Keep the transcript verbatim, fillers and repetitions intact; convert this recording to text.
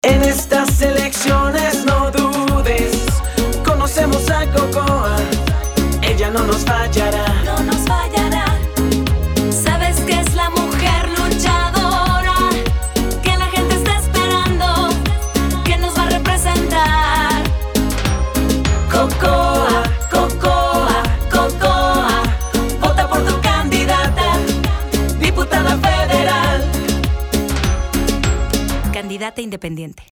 En estas elecciones no dudes, conocemos a Cocoa, ella no nos fallará. No nos fallará. Sabes que es la mujer luchadora que la gente está esperando, que nos va a representar. Cocoa, Cocoa, Cocoa, vota por tu candidata, diputada federal. Candidata independiente.